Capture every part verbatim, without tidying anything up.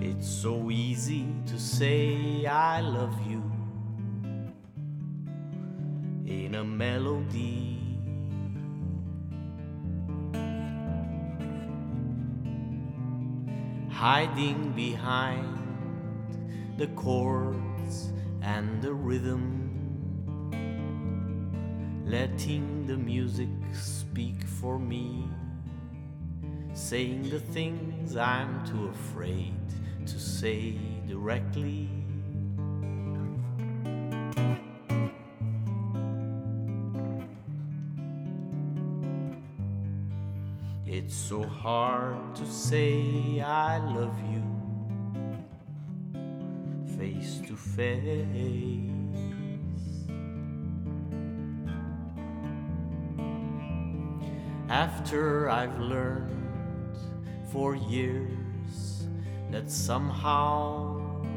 It's so easy to say I love you in a melody. Hiding behind the chords and the rhythm, letting the music speak for me, saying the things I'm too afraid to say directly. It's so hard to say I love you face to face. After I've learned for years that somehow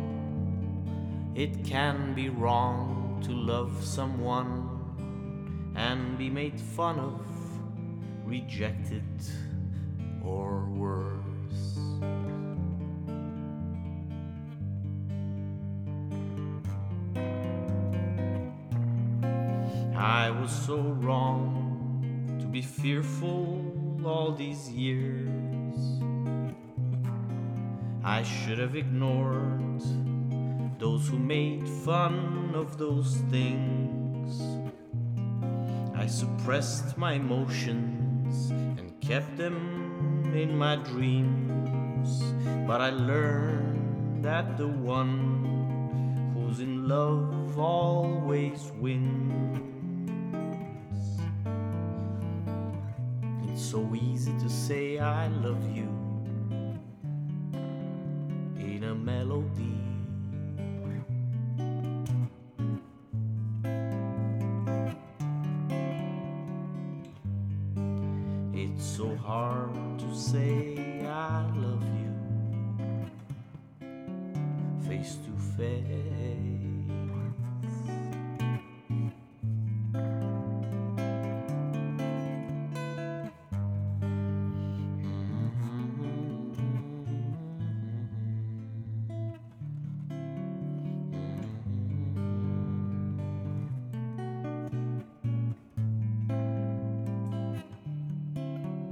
it can be wrong to love someone and be made fun of, rejected, or worse. I was so wrong to be fearful all these years. I should have ignored those who made fun of those things. I suppressed my emotions and kept them in my dreams. But I learned that the one who's in love always wins. It's so easy to say I love you in a melody. It's so hard to say I love you face to face.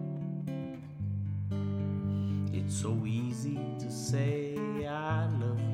It's so easy to say I love you